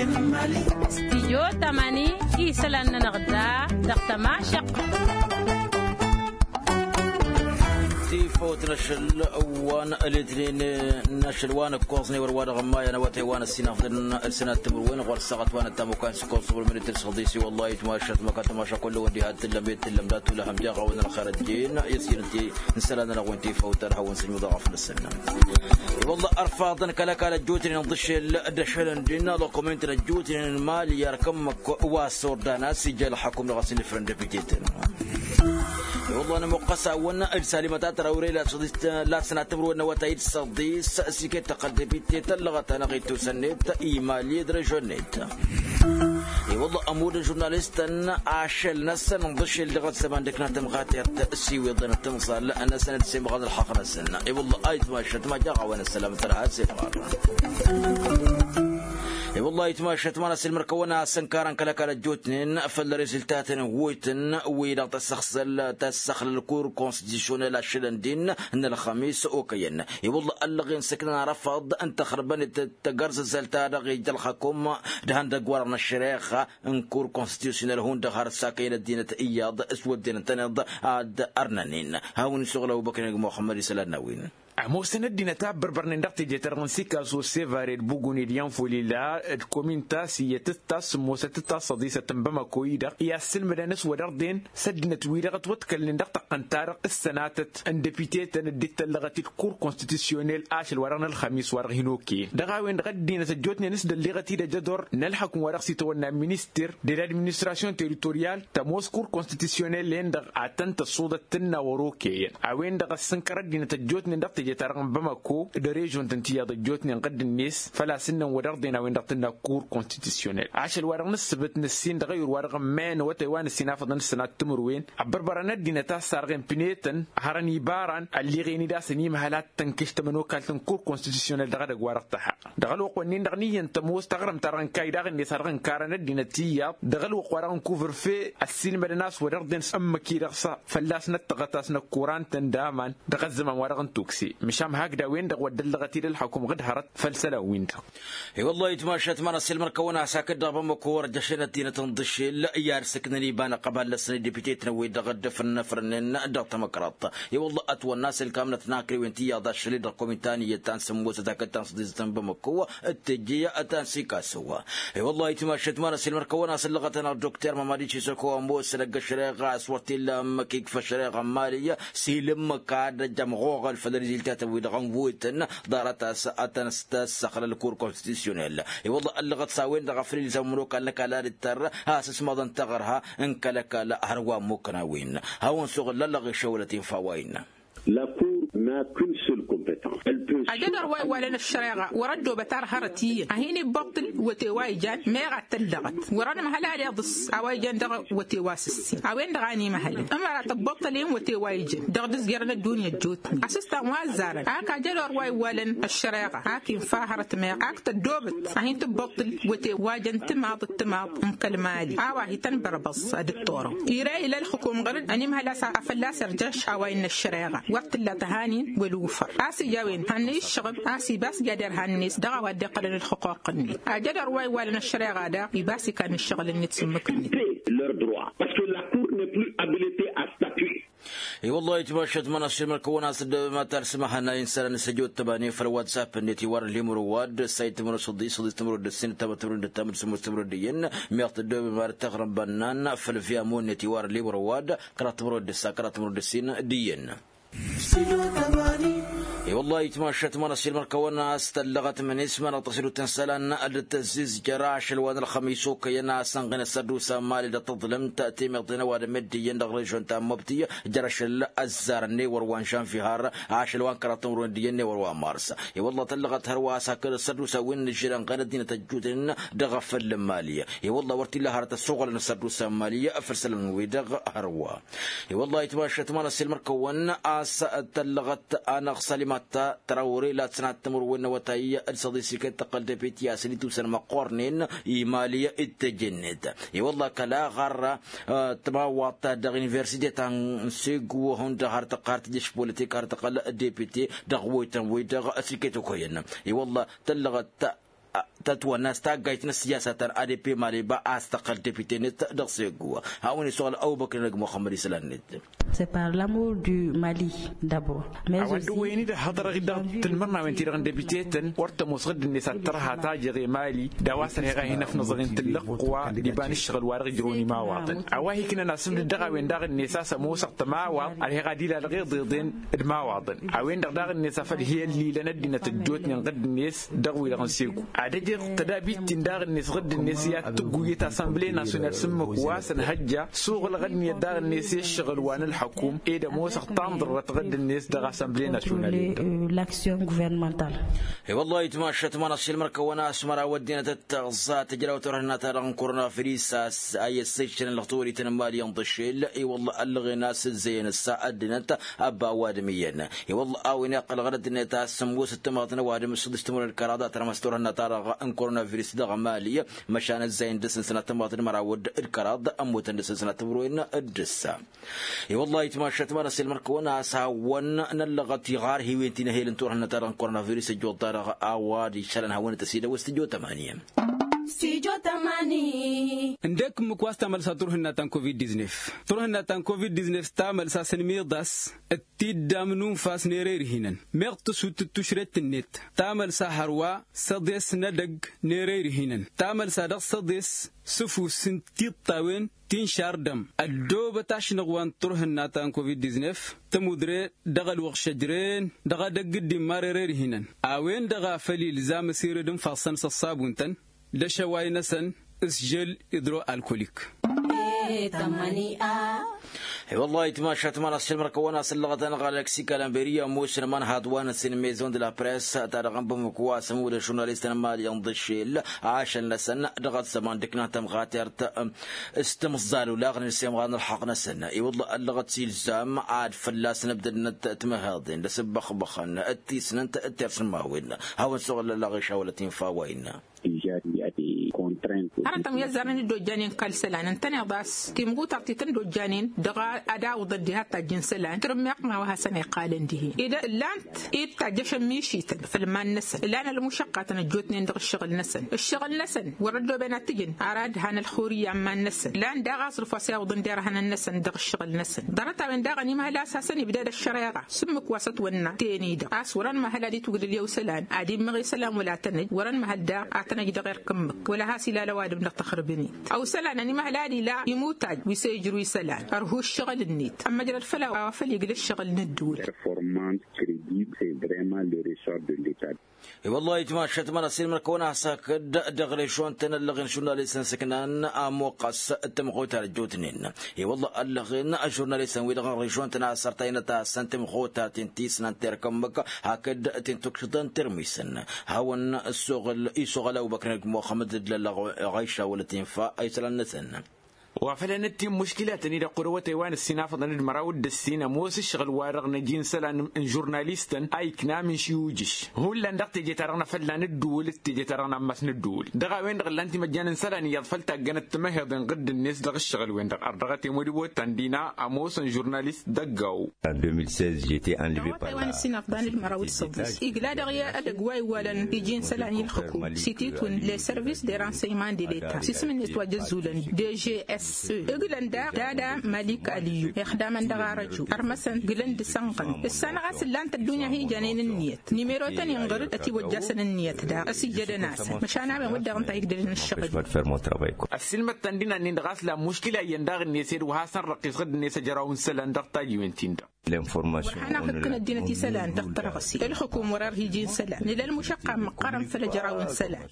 استيو تماني إيسلان نغدا دختما شق فوت نشل وان الاثنين نشل وان كوزني وروان غمايا انا واتي وان السنه السنه تمروين غور سقط وان تمو كان سكول صبر من التصديسي والله يتماشى ما كان تماشى كل ودي هاد لميت لمدات ولا هم جاغا وين الخارجين يصير انت نسلنا وانتي فوت راح ونسل مضاعف للسنه والله ارفاضن كلك على جوتين نضش الدشلن دينا لو كومنت الجوتين المال يركم واسوردانا سجل حكم لغسل فرند بيتين والله انا مقصا وانا السالمات تراوري لا سنه تمرو وتايد الصديس سيكت تقدبيت تلغت انا غيتو سنيت ايمالي درجونيت والله امور الجورناليست ان عشل ناس نضش اللغه زمان ديك نتمغاتير تاسيوي ضن تنصل انا سنه سيم غاد الحق نسنا اي والله ايت ما شت ما جا وانا السلام ترى سي والله يتماشى ما نسل مركونا سنكارن كلا كلا جوتنين فل ريزلتاتن ويتن ويلا تسخل الكور كونستيتيونيل الشلندين ان الخميس اوكين والله اللغين سكننا رفض انت خربان تجرز زلتا رغي الحكومه دهان دغورنا الشريخه ان كور كونستيتيونيل هون دهار ساكين الدين اياد اسود دين تنض اد ارنانين هاون شغله بكر محمد سلانوين موسن الدين تعبر برنامج جترون سيكاسو سيفاري البوغوني ديان فوليلا الكومينتا سيتتاس موساتتا صديسة تنبما كويدا يا سلم لنس ودردين سدنا تويدا وتكلم دقة قنطارق السناتت ان ديبيتيت ان ديت لغه الكور كونستيتيسيونيل اشل ورنا الخميس ورغينوكي دغاوين غدينا سجوتني نسد اللغه جدور نلحق ورقسي تونا مينستر دي لادمينستراسيون تيريتوريال تموس كور كونستيتيسيونيل لين دغ اتنت الصوده تنا وروكي اوين دغ السنكر دينا تجوتني دقة ترغم بمكو دريجون تنتيا ضجوتني قد الناس فلا سن ودردنا وين دقتنا كور كونستيتيسيونيل عشان ورغ نسبت نسين تغير ورغ مان وتوان السنافه دن السنه تمروين عبربرنا دينا تاسارغن بنيتن هرني باران اللي غيني دا سني مهالات تنكشت منو كالتن كور كونستيتيسيونيل دغ ورقتها دغل وقنين دغني انت مستغرم ترن كاي دغن سارغن كارن دينا تيا دغل وقران كوفر في السين الناس ودردن ام كيرخصا فلاسنا تغتاسنا كوران تندامان دغ الزمان ورغن توكسي مشام هكذا وين دغ ودلغتي للحكم غد هرت فلسله وين اي والله يتماشى تمر السلمر كونا ساكت دابا مكور جشنا دينا تنضش لا يار سكنني بان قبل لسني ديبيتي تنوي دغ دفن فرن دغ تمكرط اي والله اتو الناس الكامله تناكري وانتي يا داش لي كوميتاني تنسمو تاكت تنصديز بمكو التجيه اتنسيكا سوا اي والله يتماشى تمر السلمر كونا سلغتنا الدكتور مامادي تشيسوكو امبو سلغ شريغا اسورتي لما كيك فشريغا ماليه سيلم كاد جمغوغ الفدريزيل ويدغن ويتن دارت اتنستس خلال الكور كونستيتيونيل اي والله اللغه تساوين دغفري زمروك لك لا التر اساس مضن تغرها انك لك لا هروا مكناوين هاون شغل لغ شولتين فواين La Cour n'a qu'une seule compétence. Elle peut... أجدر واي ولا الشريعة وردوا بتار هرتية أهيني بطل وتواي جان ميغا تلغت ورنا مهلا يضص أواي جان دغ وتواسسي أوين دغاني مهلا أما رات بطلين وتواي جان دغ دز جرنا الدنيا جوتني أسستا وازارا أكا جدر واي ولا الشريعة أكين فاهرت ميغ أكتا دوبت أهين تبطل وتواي جان تماض مكلمالي أواهي تنبربص الدكتورة يراي إلى الحكومة غرد أني مهلا أفلاس رجاش أواين الشريعة وقت لا تهانين ولوفر اسي جاوين هنيس شغب اسي باس جدر هنيس دغا ودي قرن الحقوق ني اجدر واي ولا الشريعه دا يباسي كان الشغل اللي تسمكني leur droit parce que la cour n'est plus habilitée à statuer. اي والله يتماشى من السمر كونا سد ما ترسمها لنا انسان سجود تباني في الواتساب نتي ور لي مرواد سايت من صدي تمر السن تمر التمر سمر دين ميقت دو مار تغرب بنان في الفيامون نتي ور لي مرواد قرات مرود السكرات مرود السن دين اي والله يتماشى من السلمر كونا استلغت من اسمنا تصل تنسلن التزيز جراش الوان الخميس كينا سنغن السدوس مال تظلم تاتي مقدنا ودمدي يندغرجون تامبتي جراش الزارني وروان شان فيهار عاش الوان كراتون رونديني وروان مارس اي والله تلغت هروا ساكر السدوس وين جيران غن دين تجودن دغف الماليه اي والله ورتي لها هرت السوق السدوس ماليه افرسل من ويدغ هروا اي والله يتماشى من السلمر كونا تلغت انا سلمت تراوري لا تسنات تمر وين وتاي الصديسي كتقل دبيت يا سنيتو سن مقورنين ايماليه التجند اي والله كلا غر تباوات دغ يونيفرسيتي تان سيغو هون دهار تقارت ديش بوليتيك ارتقل ديبيتي دغويتن ويدغ اسيكتو كوين اي والله تلغت تتوى الناس تاقايت السياسة ادي بي مالي با استقل ديبيتي نت دغسيغوا هاوني سؤال أبو بكر نجم محمد سلان نت. C'est par l'amour du Mali d'abord. Mais aussi وين ده حضر غدا تنمرنا وين تيران ديبيتيتن ورت مصغد الناس ترها تاجر مالي دواسر هنا في نظرين تلق قوا لبان الشغل وارغ جروني ما واطن اواهي كنا ناس دغا وين داغ الناس سموس ما واط على غادي لا غير ضدين ما واطن وين داغ الناس هي اللي لندينا تجوت نغد الناس دغوي لغنسيكو ادجر تدابي تنداغ الناس غد الناس يا تغوي اسامبلي ناسيونال سمك واسن هجا سوق الغد داغ الناس الشغل وان الحكوم اي ده موسق تنظر تغد الناس داغ اسامبلي ناسيونال لاكسيون غوفرنمنتال اي والله تماشت مناصيل مركونا اسمرا ودينا تتغزا تجرا وترهنا ترى كورونا فيروس اي السجن الخطوري تنمال ينضشيل اي والله الغي ناس زين الساعه دنت ابا وادميا اي والله اوين اقل غرد نتا سموس التماطن وادم استمر الكرادات رمستورنا ترى ان كورونا فيروس دغ ماليه مشان الزين دس سنه تماطن مراود الكراد اموت دس سنه تبروين الدسا اي والله تماشت مناصيل مركونا ساون نلغت غار هيوينتنا هي لنتورنا ترى كورونا فيروس جو ترى اوادي شلن هون تسيده واستجو 8 استجو 8 عندك مكواس تعمل ساتورهنا تان كوفيد 19 تورهنا تان كوفيد 19 تعمل ساسنمير داس التدامنون فاس نيرير هينن ميرتسو تشرت النت تعمل سحروا صديس ندق نيرير هينن تعمل صدق صديس سفو سنتي طاوين تين شاردم الدوبة تاشنغوان تورهنا تان كوفيد 19 تمودري دغل وغشجرين دغا دق الدمار هينن اوين دغا فلي لزام سيردم فاصن الصابونتن دشواي نسن اسجل إدرو الكوليك والله تماشت مناصيل مركونا سلغت غالاكسي كالامبيريا موسر من هادوان سينميزون دي لا بريس تارغم بمكوا سمو الجورناليست مال ينضشيل عاشن لسن دغت زمان دكنا تم غاترت استمزالو لاغن السيمغان الحقنا سنه اي والله اللغت سيلزام عاد فلاس نبدا تمهاضين لسبخ بخن اتي سننت اترسن ماوين هاون سوغل لا غيشا ولا تنفاوين أرتم يزارني دوجانين كالسلان أنتني باس تيمغو ترتيتن دوجانين دغا أداء ضدها تجنسلان ترميق ما وهسنة قالنده إذا لانت تجش ميشيت في المان نسن لان المشقة تنجوتني دغ الشغل نسن وردوا بين التجن أراد هان الخورية ما نسن لان دغا صرف سياوضن دير هان النسن دغ الشغل نسن درت من دغا ني مهلا أساسا بداية الشريعة سمك وسط ونا تاني دغ أسوران مهلا دي تقول اليوم سلان عادي مغي سلام ولا تنج وران مهل دا أعتنج دغير كمك ولا هاسي لا لوادم نتخربني أو سلان أني مهلادي لا يموتاج ويسيجر ويسلان أرهو الشغل النيت أما جرى الفلا فليقل الشغل ندول والله تماشت مناصيل مركونا ساكد دغريشون تنلغن جورناليستن سكنان اموقس تمخوت الجوتنين اي والله اللغن جورناليستن ويدغريشون تنا سرتين تا سنتم خوتا تنتيس ننتركمك هكد تنتكشدن ترميسن هاون الشغل يشغل ابو بكر محمد غيشه ولا تنفع اي سلنتن وفلنتي مشكلات إذا قروة تايوان السنافة المراود السينا موس الشغل وارغ نجين سلان جورناليستن أي كنا من شيوجش هو اللي ندق تجي ترانا فلان الدول تجي ترانا مس الدول دغا وين دغ لانتي مجانا سلان يضفلت جنت تمهض قد الناس دغ الشغل وين دغ أردغتي مودبو تندينا أموس جورناليست دقاو. En 2016 j'étais enlevé par تايوان السنافة المراود الصديس إقلا دغيا أدقواي ولن يجين سلان الحكومة سيتيتون لي سيرفيس دي رانسيمان دي ليتا سيسمن نتواجزولن دي جي اس إغلان دادا مالك عليو إخداما دغارجو أرمسن غلان دسانقن السنغاس اللانت الدنيا هي جانين النيت نيميرو تاني انغرد أتي وجاسن النيت دا أسيجد ناسا مشانا بين ودغن تايقدرين الشغل السلمة تندين أن ندغاس لا مشكلة يندغ النيسير وهاسن رقيس غد النيسة جراون سلان دغتا يوينتين دا وحنا كنا دينتي سلان دغتا رغسي الحكومة ورار هيجين سلان للا المشقة مقارن فلا جراون سلان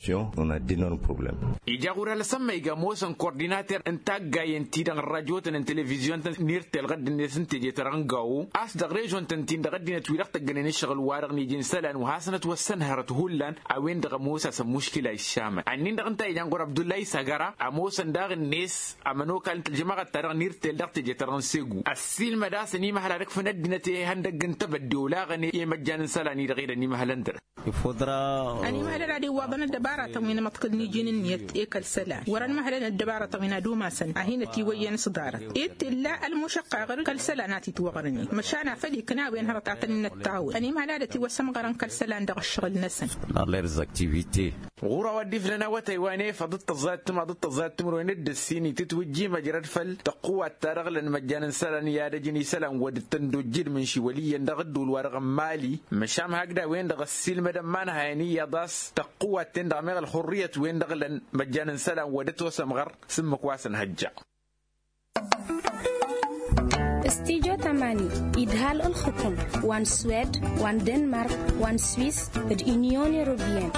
إجا غورا لسما إجا موسن كورديناتر انتاق جاين تيدان الراديو تن تلفزيون تن نيرتل غد الناس تجي ترانجاو أصدق ريجون تنتين دغد دينا تويلق تجنين الشغل وارغ نيجين سلان وحسنة والسنهرة هولان أوين دغ موسى سمشكلة الشامة عنين دغن تايجان غور عبد الله سجارة أموسن دغ الناس أمنو كانت الجماعة ترى نيرتل دغ تجي ترانسيجو السيل مداس نيمة هلا رك فند دينا تهندق انتبدو لا غني يمجان سلان يرغير نيمة هلندر أنا ما هلا دي وضنا الدبارة تمين متقد نيجين النيت إيكال سلان ورن ما هلا الدبارة تمين دوما سن أهين تيوين صدارة إلا المشقة غير كالسلانات توغرني مشانا فدي كناوين هرت أعطني التعاون أنا ما هلا تي وسم غران كالسلان دغ الشغل نسن غورا ودي فلنا وتايواني فضت الزات ما ضد الزات تمرين الدسيني تتوجي مجرد فل تقوى التارغ لان مجانا سلان يا رجني سلام ودتندو جد من شي ولي يندغدو الورغ مالي مشام هكذا وين دغ السيل مدام مان هايني يضاس تقوى تندغ مغ الحرية وين دغ لان مجانا سلام ودتو سمغر سمك واسن هجا استيجو تماني إدهال الخطم وان سويد وان دنمارك وان سويس اليونيون يوروبيان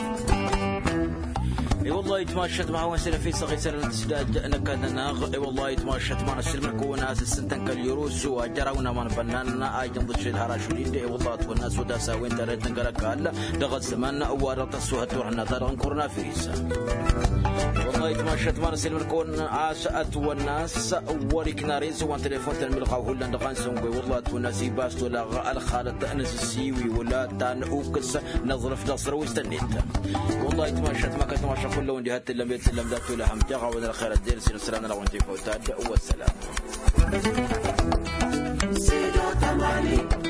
اي والله يتماشت مع وسيله في صغير سنه السداد نكدنا اي والله يتماشت مع السلم كوناس السنتن كاليوروس واجراونا من بنانا ايضا ضد الهراشولين اي والله والناس وداسا وين درت نقلك دغت زماننا ورط السوهت وحنا ترى كورونا فيروس والله يتماشت مع السلم كون عاشت والناس وريكنا ريس وان تليفون تنملقاو هولا دغان سونغوي والله والناس يباس ولا الخالد انس السيوي ولا تان اوكس نظرف نصر واستنيت والله يتماشت ما كنت كل وندي هات لم يتلم ذات لهم جغا ولا خير الدين سلام الله وانت فوتاد والسلام